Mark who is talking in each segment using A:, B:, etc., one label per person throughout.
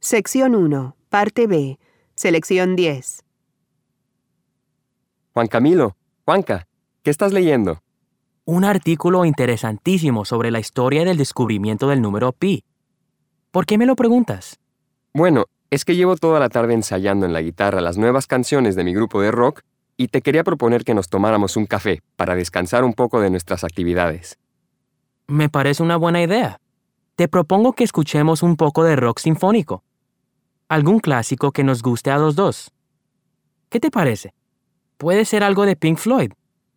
A: Sección 1, parte B, selección 10.
B: Juan Camilo, Juanca, ¿qué estás leyendo?
C: Un artículo interesantísimo sobre la historia del descubrimiento del número pi. ¿Por qué me lo preguntas?
B: Bueno, es que llevo toda la tarde ensayando en la guitarra las nuevas canciones de mi grupo de rock y te quería proponer que nos tomáramos un café para descansar un poco de nuestras actividades.
C: Me parece una buena idea. Te propongo que escuchemos un poco de rock sinfónico. Algún clásico que nos guste a los dos. ¿Qué te parece? Puede ser algo de Pink Floyd.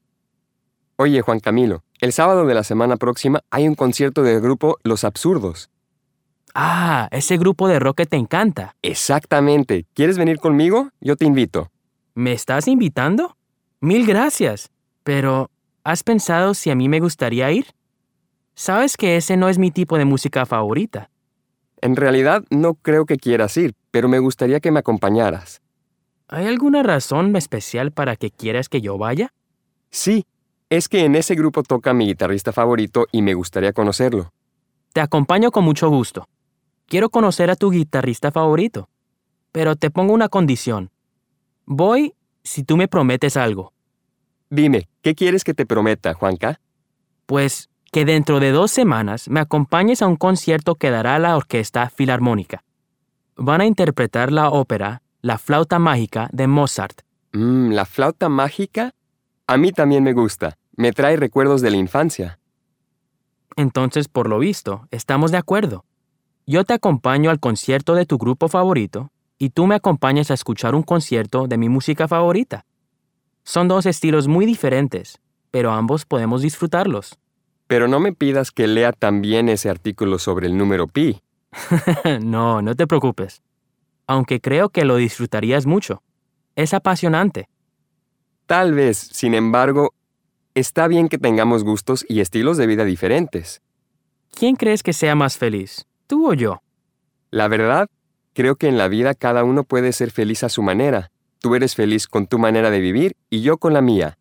B: Oye, Juan Camilo, el sábado de la semana próxima hay un concierto del grupo Los Absurdos.
C: Ah, ese grupo de rock que te encanta.
B: Exactamente. ¿Quieres venir conmigo? Yo te invito.
C: ¿Me estás invitando? Mil gracias. Pero, ¿has pensado si a mí me gustaría ir? Sabes que ese no es mi tipo de música favorita.
B: En realidad no creo que quieras ir, pero me gustaría que me acompañaras.
C: ¿Hay alguna razón especial para que quieras que yo vaya?
B: Sí, es que en ese grupo toca mi guitarrista favorito y me gustaría conocerlo.
C: Te acompaño con mucho gusto. Quiero conocer a tu guitarrista favorito. Pero te pongo una condición. Voy si tú me prometes algo.
B: Dime, ¿qué quieres que te prometa, Juanca?
C: Pues que dentro de 2 semanas me acompañes a un concierto que dará la Orquesta Filarmónica. Van a interpretar la ópera La Flauta Mágica de Mozart.
B: ¿La flauta mágica? A mí también me gusta. Me trae recuerdos de la infancia.
C: Entonces, por lo visto, estamos de acuerdo. Yo te acompaño al concierto de tu grupo favorito y tú me acompañas a escuchar un concierto de mi música favorita. Son 2 estilos muy diferentes, pero ambos podemos disfrutarlos.
B: Pero no me pidas que lea también ese artículo sobre el número pi.
C: No, no te preocupes. Aunque creo que lo disfrutarías mucho. Es apasionante.
B: Tal vez, sin embargo, está bien que tengamos gustos y estilos de vida diferentes.
C: ¿Quién crees que sea más feliz, tú o yo?
B: La verdad, creo que en la vida cada uno puede ser feliz a su manera. Tú eres feliz con tu manera de vivir y yo con la mía.